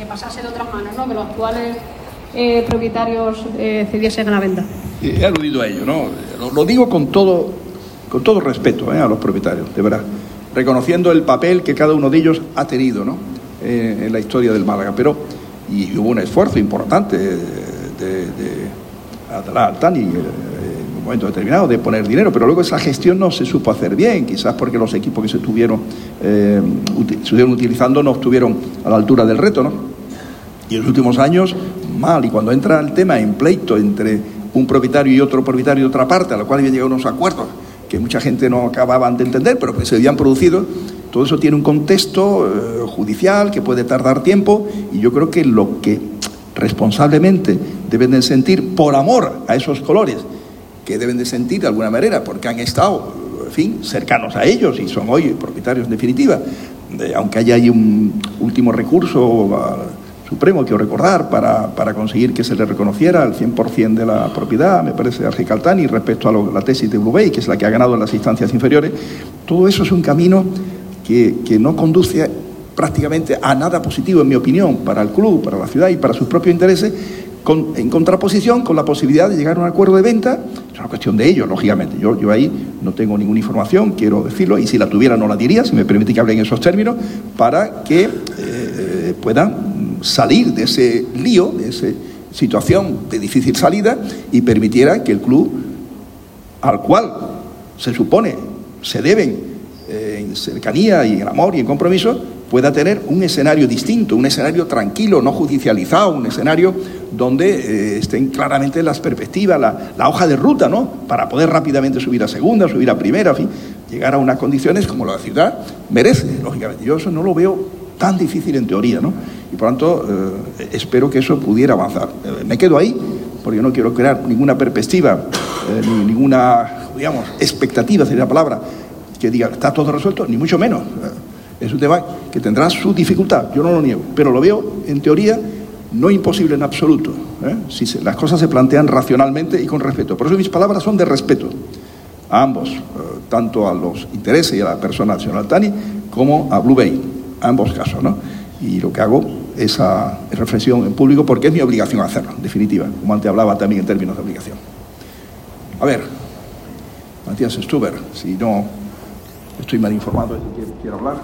pasase de otras manos, ¿no? Que los actuales propietarios cediesen a la venta. He aludido a ello, ¿no? Lo digo con todo respeto a los propietarios, de verdad, reconociendo el papel que cada uno de ellos ha tenido, ¿no? En la historia del Málaga, y hubo un esfuerzo importante de Adalá Altani en un momento determinado de poner dinero, pero luego esa gestión no se supo hacer bien, quizás porque los equipos que se estuvieron utilizando no estuvieron a la altura del reto, ¿no? Y en los últimos años, mal, y cuando entra el tema en pleito entre un propietario y otro propietario de otra parte, a lo cual habían llegado unos acuerdos que mucha gente no acababan de entender, pero que se habían producido. Todo eso tiene un contexto judicial que puede tardar tiempo, y yo creo que lo que responsablemente deben de sentir por amor a esos colores, que deben de sentir de alguna manera porque han estado, en fin, cercanos a ellos y son hoy propietarios en definitiva, aunque haya ahí un último recurso supremo, quiero recordar, para conseguir que se le reconociera el 100% de la propiedad, me parece, a Argic Altani respecto a la tesis de Blue Bay, que es la que ha ganado en las instancias inferiores. Todo eso es un camino que no conduce prácticamente a nada positivo, en mi opinión, para el club, para la ciudad y para sus propios intereses, en contraposición con la posibilidad de llegar a un acuerdo de venta. Es una cuestión de ellos, lógicamente. Yo ahí no tengo ninguna información, quiero decirlo, y si la tuviera no la diría, si me permite que hable en esos términos, para que puedan salir de ese lío, de esa situación de difícil salida, y permitiera que el club, al cual se supone se deben en cercanía y en amor y en compromiso, pueda tener un escenario distinto, un escenario tranquilo, no judicializado, un escenario donde estén claramente las perspectivas, la hoja de ruta, ¿no? Para poder rápidamente subir a segunda, subir a primera, en fin, llegar a unas condiciones como la ciudad merece, lógicamente. Yo eso no lo veo tan difícil en teoría, ¿no? Y por tanto, espero que eso pudiera avanzar. Me quedo ahí, porque yo no quiero crear ninguna perspectiva, ni ninguna, digamos, expectativa, sería la palabra, que diga, está todo resuelto, ni mucho menos. Es un tema que tendrá su dificultad, yo no lo niego, pero lo veo, en teoría, no imposible en absoluto, si las cosas se plantean racionalmente y con respeto. Por eso mis palabras son de respeto a ambos, tanto a los intereses y a la persona del señor Altani, como a Blue Bay, a ambos casos, ¿no? Y lo que hago es esa reflexión en público porque es mi obligación hacerlo, en definitiva, como antes hablaba también en términos de obligación. A ver, Matías Stuber, si no estoy mal informado, quiero hablar.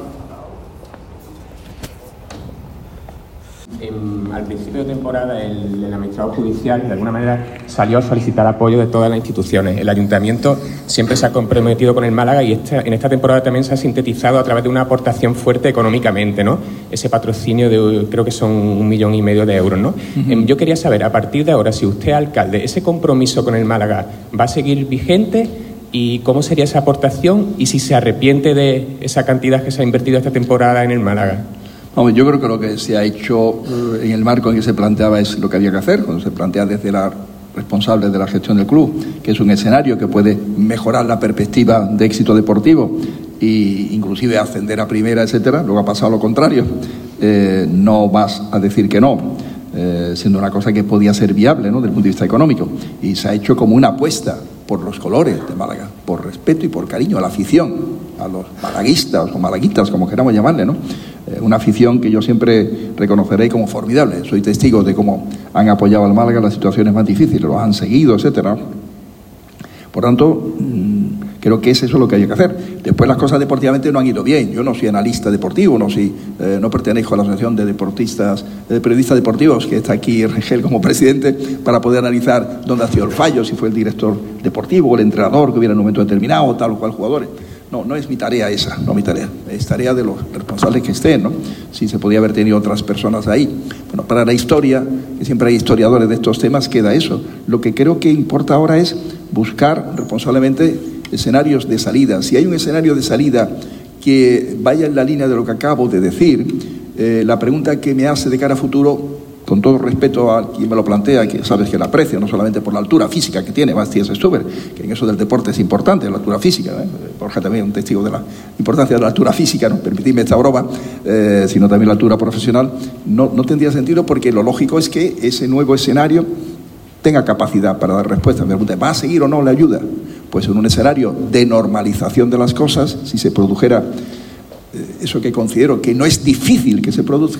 Al principio de temporada el administrador judicial de alguna manera salió a solicitar apoyo de todas las instituciones. El ayuntamiento siempre se ha comprometido con el Málaga y en esta temporada también se ha sintetizado a través de una aportación fuerte económicamente, ¿no? Ese patrocinio de, creo que son 1,5 millones de euros, ¿no? Yo quería saber, a partir de ahora, si usted, alcalde, ese compromiso con el Málaga va a seguir vigente y cómo sería esa aportación y si se arrepiente de esa cantidad que se ha invertido esta temporada en el Málaga. Hombre, yo creo que lo que se ha hecho en el marco en que se planteaba es lo que había que hacer, cuando se plantea desde la responsable de la gestión del club, que es un escenario que puede mejorar la perspectiva de éxito deportivo e inclusive ascender a primera, etcétera. Luego ha pasado lo contrario. No vas a decir que no, siendo una cosa que podía ser viable, ¿no?, desde el punto de vista económico, y se ha hecho como una apuesta por los colores de Málaga, por respeto y por cariño a la afición, a los malaguistas o malaguitas, como queramos llamarle, ¿no? Una afición que yo siempre reconoceré como formidable. Soy testigo de cómo han apoyado al Málaga en las situaciones más difíciles, los han seguido, etcétera. Por tanto, creo que es eso lo que hay que hacer. Después las cosas deportivamente no han ido bien. Yo no soy analista deportivo, no pertenezco a la Asociación de Periodistas Deportivos, que está aquí Regel como presidente, para poder analizar dónde ha sido el fallo, si fue el director deportivo o el entrenador que hubiera en un momento determinado, tal o cual jugadores. No es mi tarea esa, no mi tarea. Es tarea de los responsables que estén, ¿no? Si se podía haber tenido otras personas ahí. Bueno, para la historia, que siempre hay historiadores de estos temas, queda eso. Lo que creo que importa ahora es buscar responsablemente escenarios de salida. Si hay un escenario de salida que vaya en la línea de lo que acabo de decir, la pregunta que me hace de cara a futuro, con todo respeto a quien me lo plantea, que sabes que la aprecio, no solamente por la altura física que tiene Matías Stuber, que en eso del deporte es importante, la altura física, Borja también es un testigo de la importancia de la altura física, no permitidme esta broma, sino también la altura profesional, no tendría sentido, porque lo lógico es que ese nuevo escenario tenga capacidad para dar respuesta. Me pregunta, ¿va a seguir o no la ayuda? Pues en un escenario de normalización de las cosas, si se produjera eso que considero que no es difícil que se produzca,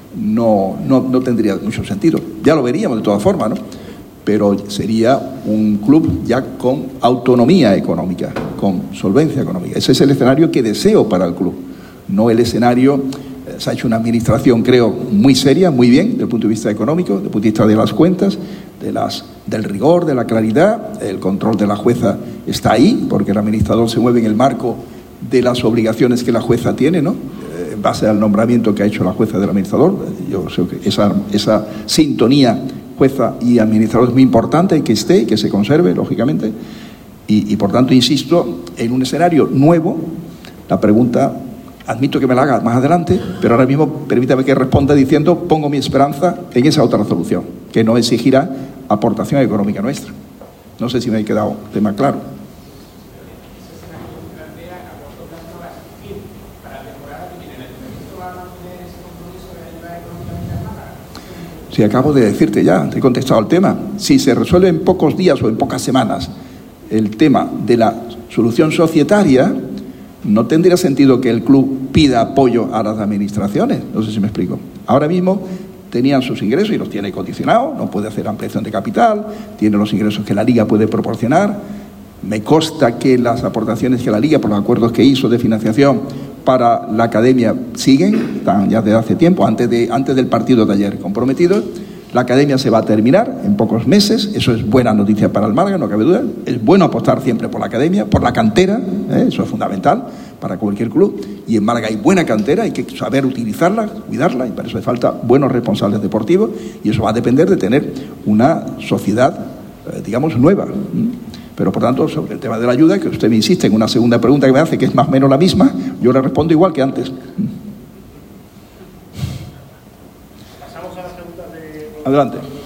no tendría mucho sentido. Ya lo veríamos de todas formas, ¿no? Pero sería un club ya con autonomía económica, con solvencia económica. Ese es el escenario que deseo para el club, no el escenario. Se ha hecho una administración, creo, muy seria, muy bien, desde el punto de vista económico, desde el punto de vista de las cuentas, del rigor, de la claridad. El control de la jueza está ahí, porque el administrador se mueve en el marco de las obligaciones que la jueza tiene, ¿no? En base al nombramiento que ha hecho la jueza del administrador. Yo creo que esa sintonía jueza y administrador es muy importante, que esté y que se conserve, lógicamente. Y por tanto, insisto, en un escenario nuevo, la pregunta, admito que me la haga más adelante, pero ahora mismo permítame que responda diciendo, pongo mi esperanza en esa otra solución, que no exigirá aportación económica nuestra. No sé si me he quedado el tema claro. Si acabo de decirte ya, te he contestado el tema. Si se resuelve en pocos días o en pocas semanas el tema de la solución societaria, no tendría sentido que el club pida apoyo a las administraciones. No sé si me explico. Ahora mismo tenían sus ingresos y los tiene condicionados, no puede hacer ampliación de capital, tiene los ingresos que la Liga puede proporcionar. Me consta que las aportaciones que la Liga, por los acuerdos que hizo de financiación para la academia, siguen, están ya desde hace tiempo, antes del partido de ayer comprometidos. La academia se va a terminar en pocos meses, eso es buena noticia para el Málaga, no cabe duda. Es bueno apostar siempre por la academia, por la cantera, eso es fundamental para cualquier club. Y en Málaga hay buena cantera, hay que saber utilizarla, cuidarla, y para eso hace falta buenos responsables deportivos, y eso va a depender de tener una sociedad, digamos, nueva. Pero, por tanto, sobre el tema de la ayuda, que usted me insiste en una segunda pregunta que me hace, que es más o menos la misma, yo le respondo igual que antes. Pasamos a la pregunta de... Adelante.